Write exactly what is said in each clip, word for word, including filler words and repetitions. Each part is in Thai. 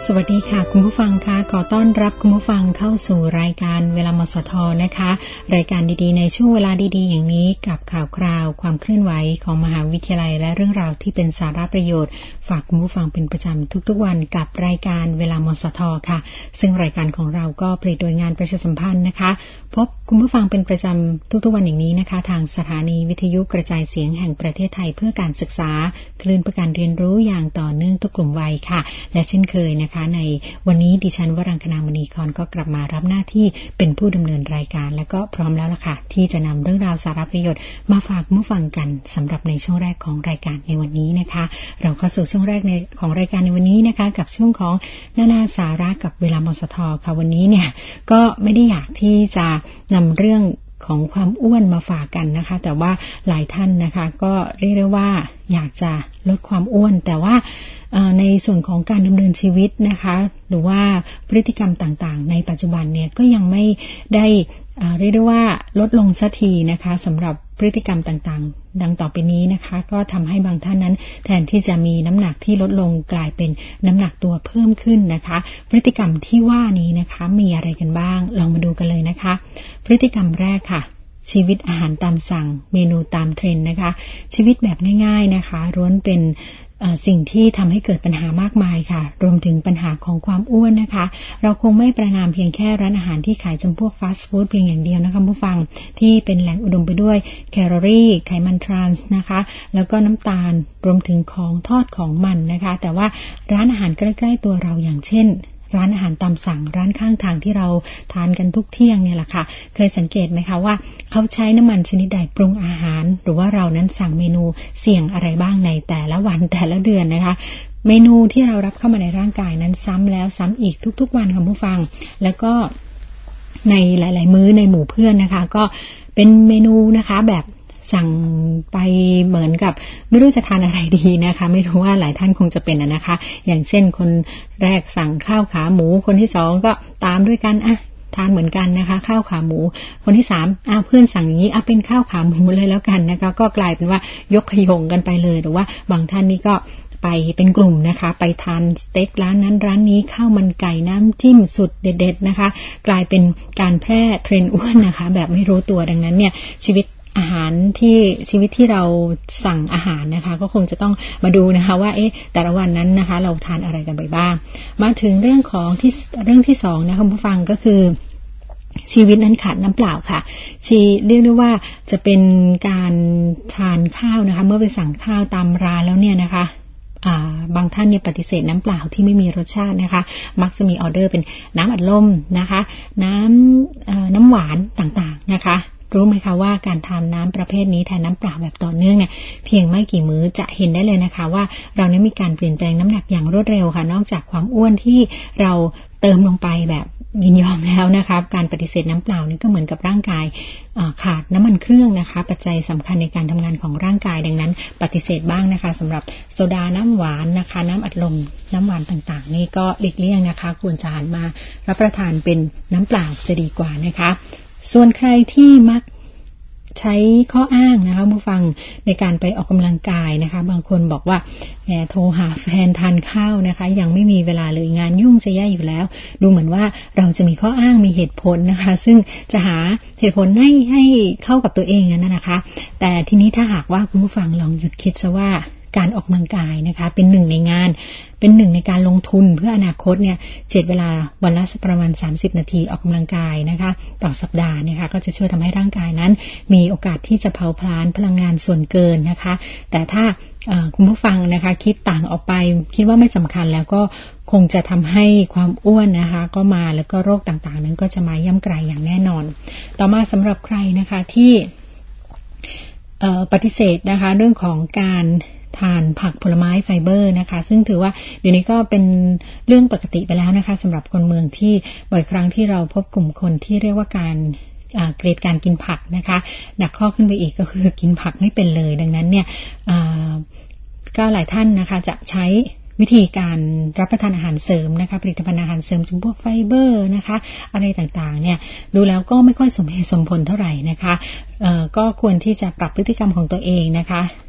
สวัสดีค่ะคุณผู้ฟังค่ะขอต้อนรับคุณผู้ฟังเข้าสู่รายการเวลามสทนะคะรายการดีๆในช่วงเวลาดีๆอย่างนี้กับข่าวคราวความเคลื่อนไหวของมหาวิทยาลัยและเรื่องราวที่เป็นสาระประโยชน์ฝากคุณผู้ฟังเป็นประจำทุกๆวันกับรายการเวลามสทค่ะซึ่งรายการของเราก็ผลิตโดยงานประชาสัมพันธ์นะคะพบคุณผู้ฟังเป็นประจำทุกๆวันอย่างนี้นะคะทางสถานีวิทยุกระจายเสียงแห่งประเทศไทยเพื่อการศึกษาคลื่นเพื่อการเรียนรู้อย่างต่อเนื่องทุกกลุ่มวัยค่ะและเช่นเคยนะคะในวันนี้ดิฉันวรังคณามณีคอนก็กลับมารับหน้าที่เป็นผู้ดำเนินรายการและก็พร้อมแล้วล่ะค่ะที่จะนำเรื่องราวสาระประโยชน์มาฝากผู้ฟังกันสำหรับในช่วงแรกของรายการในวันนี้นะคะเราเข้าสู่ช่วงแรกในของรายการในวันนี้นะคะกับช่วงของนานาสาระกับเวลามสทค่ะวันนี้เนี่ยก็ไม่ได้อยากที่จะนำเรื่องของความอ้วนมาฝากกันนะคะแต่ว่าหลายท่านนะคะก็เรียกได้ว่าอยากจะลดความอ้วนแต่ว่าในส่วนของการดำเนินชีวิตนะคะหรือว่าพฤติกรรมต่างๆในปัจจุบันเนี่ยก็ยังไม่ได้เรียกได้ว่าลดลงสักทีนะคะสำหรับพฤติกรรมต่างๆดังต่อไปนี้นะคะก็ทำให้บางท่านนั้นแทนที่จะมีน้ำหนักที่ลดลงกลายเป็นน้ำหนักตัวเพิ่มขึ้นนะคะพฤติกรรมที่ว่านี้นะคะมีอะไรกันบ้างลองมาดูกันเลยนะคะพฤติกรรมแรกค่ะชีวิตอาหารตามสั่งเมนูตามเทรนด์นะคะชีวิตแบบง่ายๆนะคะล้วนเป็นสิ่งที่ทำให้เกิดปัญหามากมายค่ะรวมถึงปัญหาของความอ้วนนะคะเราคงไม่ประนามเพียงแค่ร้านอาหารที่ขายจำพวกฟาสต์ฟู้ดเพียงอย่างเดียวนะคะผู้ฟังที่เป็นแหล่งอุดมไปด้วยแคลอรี่ไขมันทรานส์นะคะแล้วก็น้ำตาลรวมถึงของทอดของมันนะคะแต่ว่าร้านอาหารใกล้ๆตัวเราอย่างเช่นร้านอาหารตามสั่งร้านข้างทางที่เราทานกันทุกเที่ยงเนี่ยแหละค่ะเคยสังเกตไหมคะว่าเขาใช้น้ำมันชนิดใดปรุงอาหารหรือว่าเรานั้นสั่งเมนูเสี่ยงอะไรบ้างในแต่ละวันแต่ละเดือนนะคะเมนูที่เรารับเข้ามาในร่างกายนั้นซ้ำแล้วซ้ำอีกทุกๆวันค่ะผู้ฟังแล้วก็ในหลายๆมื้อในหมู่เพื่อนนะคะก็เป็นเมนูนะคะแบบสั่งไปเหมือนกับไม่รู้จะทานอะไรดีนะคะไม่รู้ว่าหลายท่านคงจะเป็นนะคะอย่างเช่นคนแรกสั่งข้าวขาหมูคนที่สองก็ตามด้วยกันอ่ะทานเหมือนกันนะคะข้าวขาหมูคนที่สามอ้าวเพื่อนสั่งอย่างนี้อ่ะเป็นข้าวขาหมูเลยแล้วกันนะคะก็กลายเป็นว่ายกขยงกันไปเลยหรือว่าบางท่านนี่ก็ไปเป็นกลุ่มนะคะไปทานสเต็กร้านนั้นร้านนี้ข้าวมันไก่น้ำจิ้มสุดเด็ดๆนะคะกลายเป็นการแพร่เทรนด์อ้วนนะคะแบบไม่รู้ตัวดังนั้นเนี่ยชีวิตอาหารที่ชีวิตที่เราสั่งอาหารนะคะก็คงจะต้องมาดูนะคะว่าเอ๊ะแต่ละวันนั้นนะคะเราทานอะไรกันไปบ้างมาถึงเรื่องของที่เรื่องที่สองนะคะผู้ฟังก็คือชีวิตนั้นขาดน้ำเปล่าค่ะชีเรียกได้ว่าจะเป็นการทานข้าวนะคะเมื่อไปสั่งข้าวตามร้านแล้วเนี่ยนะคะบางท่านเนี่ยปฏิเสธน้ำเปล่าที่ไม่มีรสชาตินะคะมักจะมีออเดอร์เป็นน้ำอัดลมนะคะน้ำน้ำหวานต่างๆนะคะรู้ไหมคะว่าการทานน้ำประเภทนี้แทนน้ำเปล่าแบบต่อเนื่องเนี่ยเพียงไม่กี่มื้อจะเห็นได้เลยนะคะว่าเราเนี่ยมีการเปลี่ยนแปลงน้ำหนักอย่างรวดเร็วค่ะนอกจากความอ้วนที่เราเติมลงไปแบบยินยอมแล้วนะคะการปฏิเสธน้ำเปล่านี่ก็เหมือนกับร่างกายขาดน้ำมันเครื่องนะคะปัจจัยสำคัญในการทำงานของร่างกายดังนั้นปฏิเสธบ้างนะคะสำหรับโซดาน้ำหวานนะคะน้ำอัดลมน้ำหวานต่างๆนี่ก็หลีกเลี่ยงนะคะควรจะหันมารับประทานเป็นน้ำเปล่าจะดีกว่านะคะส่วนใครที่มักใช้ข้ออ้างนะคะผู้ฟังในการไปออกกำลังกายนะคะบางคนบอกว่าแหมโทรหาแฟนทานข้าวนะคะยังไม่มีเวลาเลยงานยุ่งจะแย่อยู่แล้วดูเหมือนว่าเราจะมีข้ออ้างมีเหตุผลนะคะซึ่งจะหาเหตุผลให้ให้เข้ากับตัวเองนั่นนะคะแต่ทีนี้ถ้าหากว่าคุณผู้ฟังลองหยุดคิดซะว่าการออกกำลังกายนะคะเป็นหนึ่งในงานเป็นหนึ่งในการลงทุนเพื่ออนาคตเนี่ยเจ็ดเวลาวันละประมาณสามสิบนาทีออกกำลังกายนะคะต่อสัปดาห์นะคะก็จะช่วยทำให้ร่างกายนั้นมีโอกาสที่จะเผาผลาญพลังงานส่วนเกินนะคะแต่ถ้าคุณผู้ฟังนะคะคิดต่างออกไปคิดว่าไม่สำคัญแล้วก็คงจะทำให้ความอ้วนนะคะก็มาแล้วก็โรคต่างๆนั้นก็จะมาย่ำไกลอย่างแน่นอนต่อมาสำหรับใครนะคะที่ปฏิเสธนะคะเรื่องของการทานผักผลไม้ไฟเบอร์นะคะซึ่งถือว่าเดี๋ยวนี้ก็เป็นเรื่องปกติไปแล้วนะคะสำหรับคนเมืองที่บ่อยครั้งที่เราพบกลุ่มคนที่เรียกว่าการเกรดการกินผักนะคะหนักข้อขึ้นไปอีกก็คือกินผักไม่เป็นเลยดังนั้นเนี่ยก็หลายท่านนะคะจะใช้วิธีการรับประทานอาหารเสริมนะคะผลิตภัณฑ์อาหารเสริมจำพวกไฟเบอร์นะคะอะไรต่างๆเนี่ยดูแล้วก็ไม่ค่อยสมเหตุสมผลเท่าไหร่นะคะก็ควรที่จะปรับพฤติกรรมของตัวเองนะคะ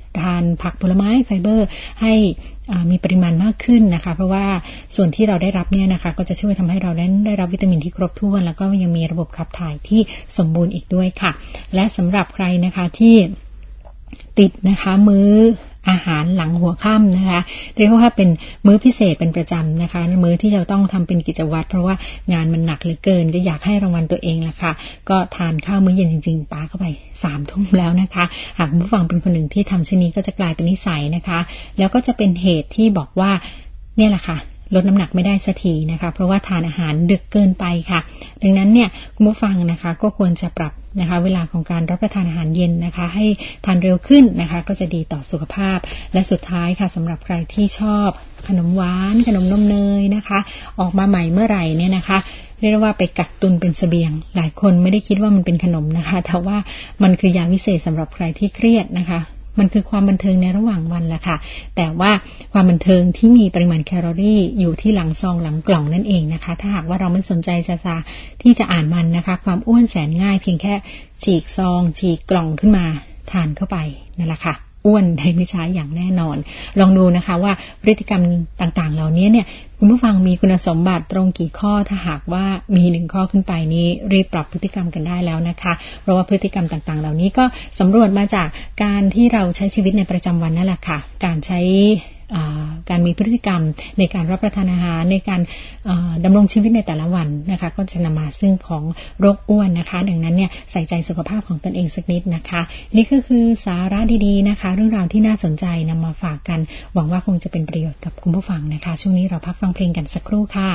ทานผักผลไม้ไฟเบอร์ให้มีปริมาณมากขึ้นนะคะเพราะว่าส่วนที่เราได้รับเนี่ยนะคะก็จะช่วยทำให้เราได้ได้รับวิตามินที่ครบถ้วนแล้วก็ยังมีระบบขับถ่ายที่สมบูรณ์อีกด้วยค่ะและสำหรับใครนะคะที่ติดนะคะมื้ออาหารหลังหัวค่ำนะคะเรียกว่าเป็นมื้อพิเศษเป็นประจำนะคะมื้อที่เราต้องทำเป็นกิจวัตรเพราะว่างานมันหนักเหลือเกินก็อยากให้รางวัลตัวเองแหละค่ะก็ทานข้าวมื้อเย็นจริงๆปาเข้าไปสามทุ่มแล้วนะคะหากผู้ฟังเป็นคนหนึ่งที่ทำเช่นนี้ก็จะกลายเป็นนิสัยนะคะแล้วก็จะเป็นเหตุที่บอกว่าเนี่ยแหละค่ะลดน้ำหนักไม่ได้สักทีนะคะเพราะว่าทานอาหารดึกเกินไปค่ะดังนั้นเนี่ยคุณผู้ฟังนะคะก็ควรจะปรับนะคะเวลาของการรับประทานอาหารเย็นนะคะให้ทานเร็วขึ้นนะคะก็จะดีต่อสุขภาพและสุดท้ายค่ะสำหรับใครที่ชอบขนมหวานขนมนมเนยนะคะออกมาใหม่เมื่อไหร่เนี่ยนะคะเรียกว่าไปกักตุนเป็นเสบียงหลายคนไม่ได้คิดว่ามันเป็นขนมนะคะแต่ว่ามันคือยาวิเศษสำหรับใครที่เครียดนะคะมันคือความบันเทิงในระหว่างวันแหละค่ะแต่ว่าความบันเทิงที่มีปริมาณแคลอรี่อยู่ที่หลังซองหลังกล่องนั่นเองนะคะถ้าหากว่าเราไม่สนใจจะจะที่จะอ่านมันนะคะความอ้วนแสนง่ายเพียงแค่ฉีกซองฉีกกล่องขึ้นมาทานเข้าไปนั่นแหละค่ะอ้วนได้ไม่ช้าอย่างแน่นอนลองดูนะคะว่าพฤติกรรมต่างๆเหล่านี้เนี่ยคุณผู้ฟังมีคุณสมบัติตรงกี่ข้อถ้าหากว่ามีหนึ่งข้อขึ้นไปนี้รีบปรับพฤติกรรมกันได้แล้วนะคะเพราะว่าพฤติกรรมต่างๆเหล่านี้ก็สำรวจมาจากการที่เราใช้ชีวิตในประจำวันนั่นแหละค่ะการใช้การมีพฤติกรรมในการรับประทานอาหารในการดำรงชีวิตในแต่ละวันนะคะก็จะนำมาซึ่งของโรคอ้วนนะคะดังนั้นเนี่ยใส่ใจสุขภาพของตนเองสักนิดนะคะนี่ก็คือสาระดีๆนะคะเรื่องราวที่น่าสนใจนำมาฝากกันหวังว่าคงจะเป็นประโยชน์กับคุณผู้ฟังนะคะช่วงนี้เราพักฟังเพลงกันสักครู่ค่ะ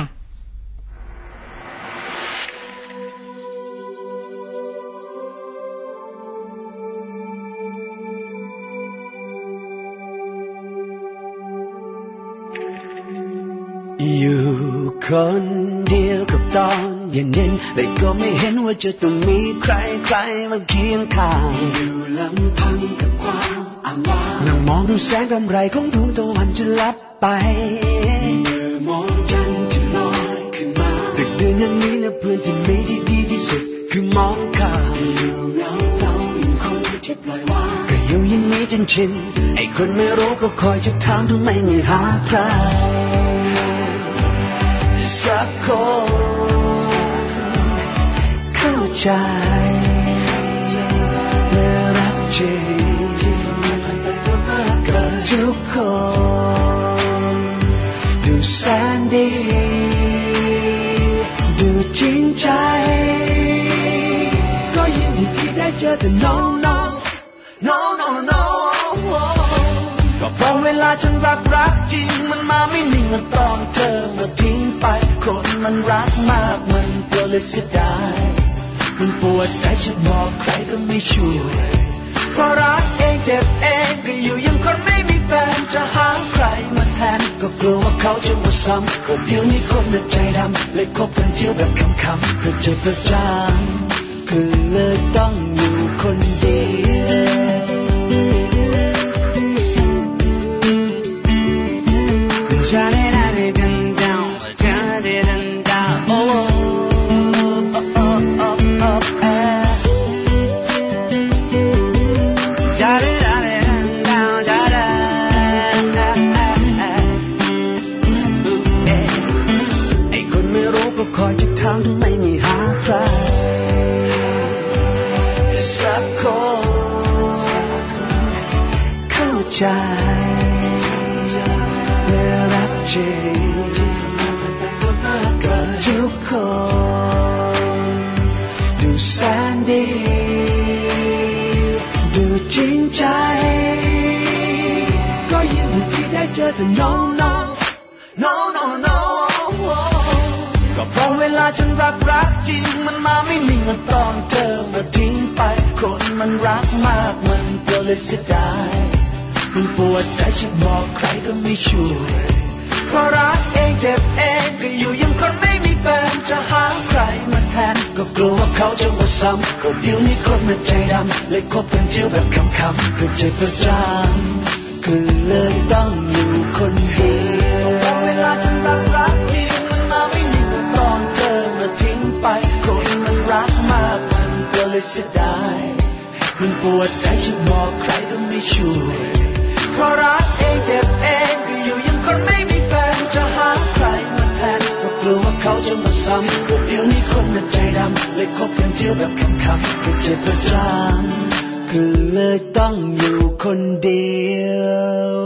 อยู่คนเดียวกับตอนเย็นๆแต่ก็ไม่เห็นว่าจะต้องมีใครใครมาเคียงข้างอยู่ลำพังกับความอ้างว้างนั่งมองดูแสงกำไรของดวงตะวันจะลับไปเมื่อมองจันทร์ที่ลอยขึ้นมาดึกดื่นอย่างนี้และเพื่อนที่มีที่ดีที่สุดคือมองข้ามอยู่เงาเราอย่างคนที่ปล่อยวางก็อยู่อย่างนี้จนชินไอ้คนไม่รู้ก็คอยจะถามทำไมไม่หาใครสักคนเข้าใจและรักจริงกับทุกคนดูแสนดีดูจริงใจก็ยินดีที่ได้เจอแต่น้องน้องน้องน้องน้องก็พอเวลาฉันรักรักจริงมันมาไม่นิ่งมันตอนเธอมาทิ้งไปคนมันรักมากมันก็เลยเสียดายมันปวดใจจะบอกใครก็ไม่ช่วยเพราะรักเองเจ็บเองก็อยู่ยังคนไม่มีแฟนจะหาใครมาแทนก็กลัวว่าเขาจะมาซ้ำก็เดี๋ยวนี้คนน่ะใจดำเลยคบกันเที่ยวแบบคำๆเพื่อเจ็บประจำคือเลยต้องอยู่คนเดียวใจและรักจริงกับทุกคนดูแสนดีดูจริงใจก็ยินดีที่ได้เจอแต่น้องน้องน้องน้องน้องก็เพราะเวลาฉันรักรักจริงมันมาไม่นิ่งมันตอนเธอมาทิ้งไปคนมันรักมากมันก็เลยเสียดายมันปวดใจฉันบอกใครก็ไม่ช่วยเพราะรักเองเจ็บเองก็อยู่ยังคนไม่มีแฟนจะหาใครมาแทนก็กลัวว่าเขาจะมาซ้ำก็เดี๋ยวนี้คนมันใจดำเลยคบกันเที่ยวแบบคำๆคือใจประจำคือเลยต้องอยู่คนเดียวเพราะเวลาฉันรักรักจริงมันมาไม่นิ่งตอนเธอมาทิ้งไปคนมันรักมากมันก็เลยเสียดายมันปวดใจฉันบอกใครก็ไม่ช่วยำก็เดี๋ยวนี้คนน่ะใจดำเลยคบกันเที่ยวแบบคำๆก็เจ็บประจำก็เลยต้องอยู่คนเดียว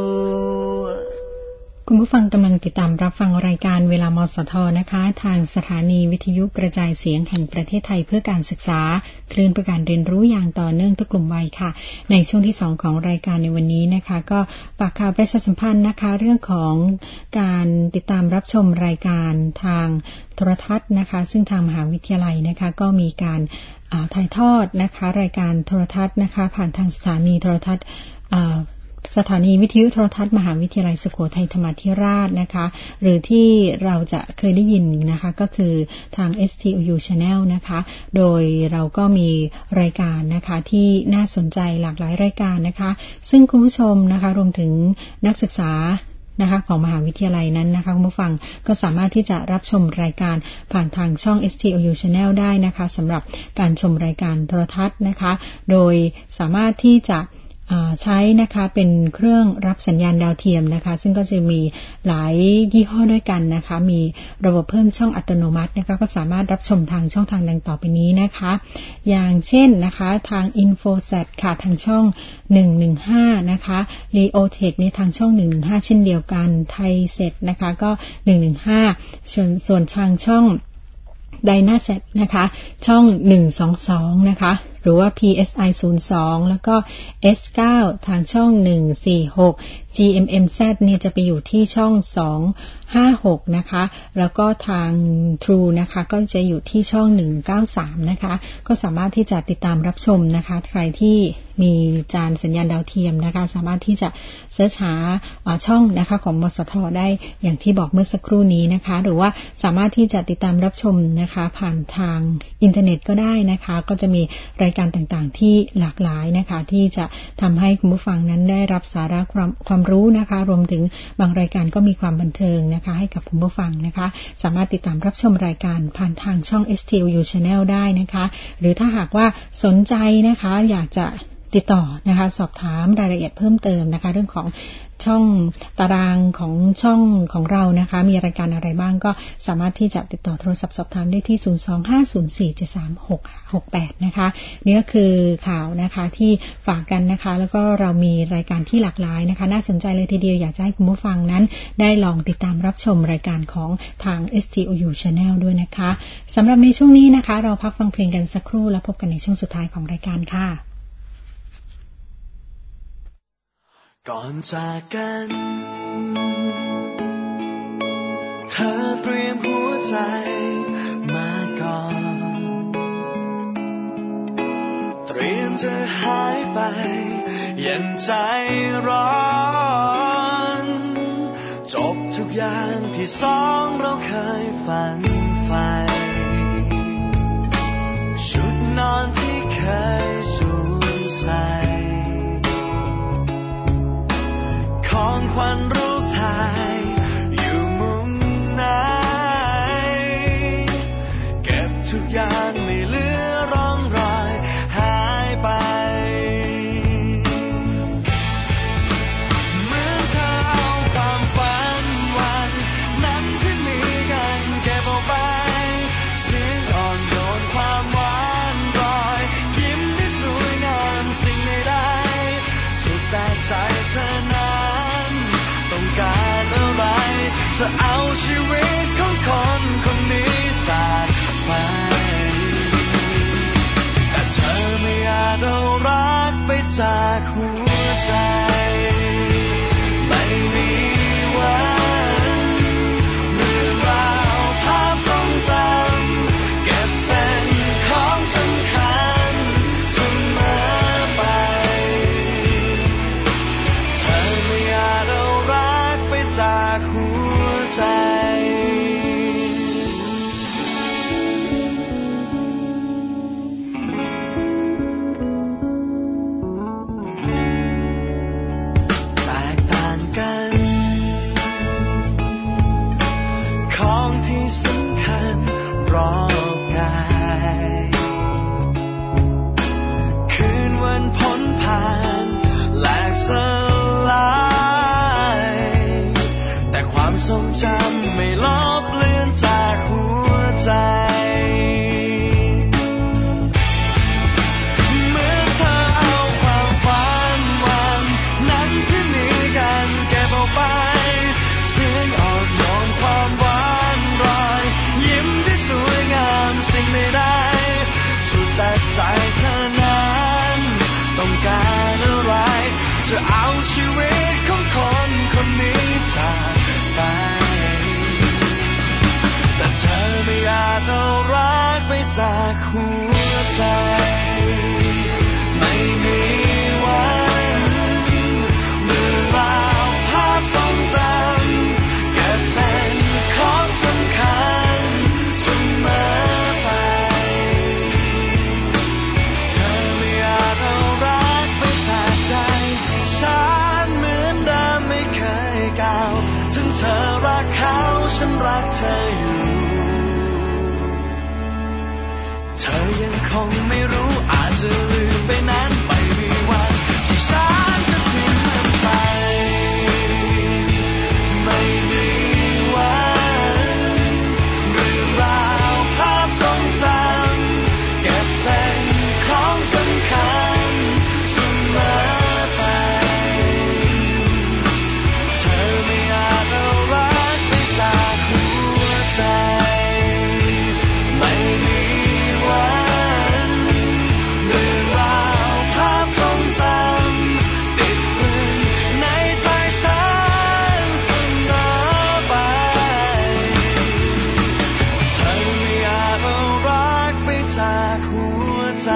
คุณผู้ฟังกำลังติดตามรับฟังรายการเวลามสทนะคะทางสถานีวิทยุกระจายเสียงแห่งประเทศไทยเพื่อการศึกษาคลื่นเพื่อการเรียนรู้อย่างต่อเนื่องทุกกลุ่มวัยค่ะในช่วงที่สองของรายการในวันนี้นะคะก็ฝากข่าวประชาสัมพันธ์นะคะเรื่องของการติดตามรับชมรายการทางโทรทัศน์นะคะซึ่งทางมหาวิทยาลัยนะคะก็มีการถ่ายทอดนะคะรายการโทรทัศน์นะคะผ่านทางสถานีโทรทัศน์สถานีวิทยุโทรทัศน์มหาวิทยาลัยสุโขทัยธรรมาธิราชนะคะหรือที่เราจะเคยได้ยินนะคะก็คือทาง เอส ที โอ ยู Channel นะคะโดยเราก็มีรายการนะคะที่น่าสนใจหลากหลายรายการนะคะซึ่งคุณผู้ชมนะคะรวมถึงนักศึกษานะคะของมหาวิทยาลัยนั้นนะคะคุณผู้ฟังก็สามารถที่จะรับชมรายการผ่านทางช่อง เอส ที โอ ยู Channel ได้นะคะสำหรับการชมรายการโทรทัศน์นะคะโดยสามารถที่จะใช้นะคะเป็นเครื่องรับสัญญาณดาวเทียมนะคะซึ่งก็จะมีหลายยี่ห้อด้วยกันนะคะมีระบบเพิ่มช่องอัตโนมัตินะคะก็สามารถรับชมทางช่องทางดังต่อไปนี้นะคะอย่างเช่นนะคะทาง Infosat ค่ะทางช่องหนึ่งหนึ่งห้านะคะ Leotech ในทางช่องหนึ่งหนึ่งห้าเช่นเดียวกันไทยเซ็ตนะคะก็หนึ่งหนึ่งห้าส่วนส่วนทางช่องDynaset นะคะช่องหนึ่งสองสองนะคะหรือว่า พี เอส ไอ ศูนย์สองแล้วก็ เอส เก้า ทางช่องหนึ่งสี่หก จี เอ็ม เอ็ม แซด เนี่ยจะไปอยู่ที่ช่องสองห้าหกนะคะแล้วก็ทาง True นะคะก็จะอยู่ที่ช่องหนึ่งเก้าสามนะคะก็สามารถที่จะติดตามรับชมนะคะใครที่มีจานสัญญาณดาวเทียมนะคะสามารถที่จะเสิร์ชหาช่องนะคะของมสทได้อย่างที่บอกเมื่อสักครู่นี้นะคะหรือว่าสามารถที่จะติดตามรับชมนะคะผ่านทางอินเทอร์เน็ตก็ได้นะคะก็จะมีรายการต่างๆที่หลากหลายนะคะที่จะทำให้คุณผู้ฟังนั้นได้รับสาระความความรู้นะคะรวมถึงบางรายการก็มีความบันเทิงนะคะให้กับคุณผู้ฟังนะคะสามารถติดตามรับชมรายการผ่านทางช่อง เอส ที โอ ยู Channel ได้นะคะหรือถ้าหากว่าสนใจนะคะอยากจะติดต่อนะคะสอบถามรายละเอียดเพิ่มเติมนะคะเรื่องของช่องตารางของช่องของเรานะคะมีรายการอะไรบ้างก็สามารถที่จะติดต่อโทรศัพท์สอบถามได้ที่ศูนย์ สอง ห้า ศูนย์ สี่ เจ็ด สาม หก หก แปดนะคะนี่ก็คือข่าวนะคะที่ฝากกันนะคะแล้วก็เรามีรายการที่หลากหลายนะคะน่าสนใจเลยทีเดียวอยากจะให้คุณผู้ฟังนั้นได้ลองติดตามรับชมรายการของทาง เอส ที โอ ยู Channel ด้วยนะคะสำหรับในช่วงนี้นะคะเราพักฟังเพลงกันสักครู่แล้วพบกันในช่วงสุดท้ายของรายการค่ะก่อนจากกันเธอเตรียมหัวใจมาก่อนเตรียมจะหายไปอย่างใจร้อนจบทุกอย่างที่สองเราเคยฝันใฝ่ชุดนอนที่เคยสวมใส่ของขวัญรูปถ่ายอยู่มุมไหนเก็บทุกอย่างไม่เหลือร่องรอยหายไปเหมือนเธอเอาความฝันวันนั้นที่มีกันเก็บเอาไปเสียงอ่อนโยนความหวานรอยยิ้มที่สวยงามสิ่งใดๆสุดแต่ใจเธอนั้นต้องการอะไรจะเอาชีวิตของคนคนนี้จากไปแต่เธอไม่อาจเอารักไปจากหัวใจไม่มีวันเรื่องราวภาพทรงจำเก็บเป็นของสำคัญเสมอไปเธอไม่อาจเอารักไปจากหัวใจรักเธออยู่เธอยังคงไม่รู้อาจจะลืมไปนั้นไม่มีวันที่ฉันจะทิ้งมันไปไม่มีวันเรื่องราวภาพทรงจำเก็บเป็นของสำคัญเสมอไปเธอไม่อาจเอารักไปจากหัวใจไม่มีวันเรื่องราวภาพทรงจำติดตรึงในใจฉันเสมอไปเธอไม่อาจเอารักไปจากหัวใจ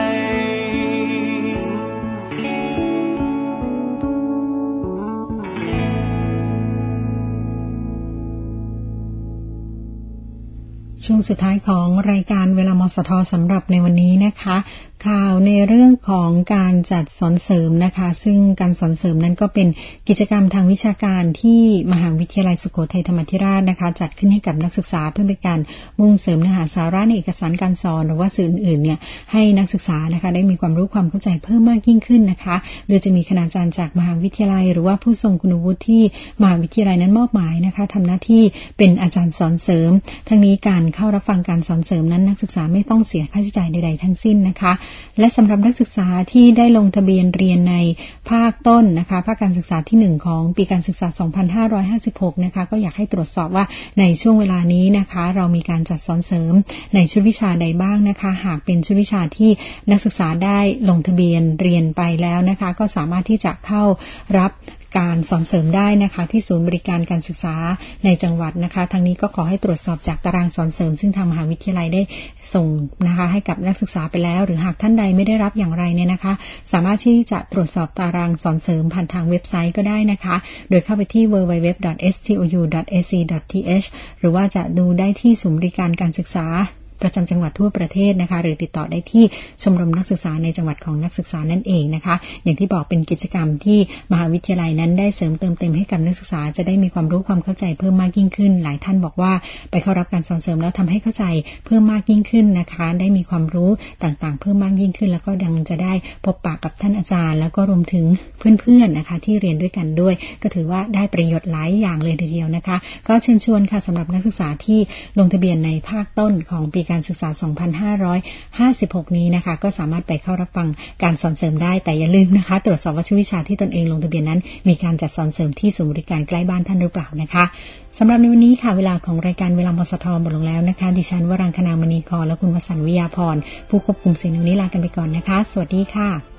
ช่วงสุดท้ายของรายการเวลามสทสำหรับในวันนี้นะคะข่าวในเรื่องของการจัดสอนเสริมนะคะซึ่งการสอนเสริมนั้นก็เป็นกิจกรรมทางวิชาการที่มหาวิทยาลัยสุโขทัยธรรมาธิราชนะคะจัดขึ้นให้กับนักศึกษาเพื่อเป็นการมุ่งเสริมเนื้อหาสาระในเอกสารการสอนหรือว่าสื่ออื่นๆเนี่ยให้นักศึกษานะคะได้มีความรู้ความเข้าใจเพิ่มมากยิ่งขึ้นนะคะโดยจะมีคณาจารย์จากมหาวิทยาลัยหรือว่าผู้ทรงคุณวุฒิที่มหาวิทยาลัยนั้นมอบหมายนะคะทำหน้าที่เป็นอาจารย์สอนเสริมทั้งนี้การเข้ารับฟังการสอนเสริมนั้นนักศึกษาไม่ต้องเสียค่าใช้จ่ายใดๆทั้งสิ้นนะคะและสำหรับนักศึกษาที่ได้ลงทะเบียนเรียนในภาคต้นนะคะภาคการศึกษาที่หนึ่งของปีการศึกษาสองพันห้าร้อยห้าสิบหกนะคะก็อยากให้ตรวจสอบว่าในช่วงเวลานี้นะคะเรามีการจัดสอนเสริมในชุดวิชาใดบ้างนะคะหากเป็นชุดวิชาที่นักศึกษาได้ลงทะเบียนเรียนไปแล้วนะคะก็สามารถที่จะเข้ารับการสอนเสริมได้นะคะที่ศูนย์บริการการศึกษาในจังหวัดนะคะทางนี้ก็ขอให้ตรวจสอบจากตารางสอนเสริมซึ่งทางมหาวิทยาลัยได้ส่งนะคะให้กับนักศึกษาไปแล้วหรือหากท่านใดไม่ได้รับอย่างไรเนี่ยนะคะสามารถที่จะตรวจสอบตารางสอนเสริมผ่านทางเว็บไซต์ก็ได้นะคะโดยเข้าไปที่ ดับเบิลยู ดับเบิลยู ดับเบิลยู ดอท เอส ที โอ ยู ดอท เอ ซี ดอท ที เอช หรือว่าจะดูได้ที่ศูนย์บริการการศึกษาประจำจังหวัดทั่วประเทศนะคะหรือติดต่อได้ที่ชมรมนักศึกษาในจังหวัดของนักศึกษานั่นเองนะคะอย่างที่บอกเป็นกิจกรรมที่มหาวิทยาลัยนั้นได้เสริมเติมเต็มให้กับนักศึกษาจะได้มีความรู้ความเข้าใจเพิ่มมากยิ่งขึ้นหลายท่านบอกว่าไปเข้ารับการสอนเสริมแล้วทำให้เข้าใจเพิ่มมากยิ่งขึ้นนะคะได้มีความรู้ต่างๆเพิ่มมากยิ่งขึ้นแล้วก็ยังจะได้พบปะกับท่านอาจารย์แล้วก็รวมถึงเพื่อนๆนะคะที่เรียนด้วยกันด้วยก็ถือว่าได้ประโยชน์หลายอย่างเลยทีเดียวนะคะก็เชิญชวนค่ะสำหรับนักศึกษาที่ลงทะเบียนในภาคต้นของปีการศึกษาสองพันห้าร้อยห้าสิบหกนี้นะคะก็สามารถไปเข้ารับฟังการสอนเสริมได้แต่อย่าลืมนะคะตรวจสอบว่าชุดวิชาที่ตนเองลงทะเบียนนั้นมีการจัดสอนเสริมที่ศูนย์บริการใกล้บ้านท่านหรือเปล่านะคะสำหรับในวันนี้ค่ะเวลาของรายการเวลามสทหมดลงแล้วนะคะดิฉันวรังคณามณีกรและคุณวสันต์วิยาพรผู้ควบคุมเสียงนี้ลากันไปก่อนนะคะสวัสดีค่ะ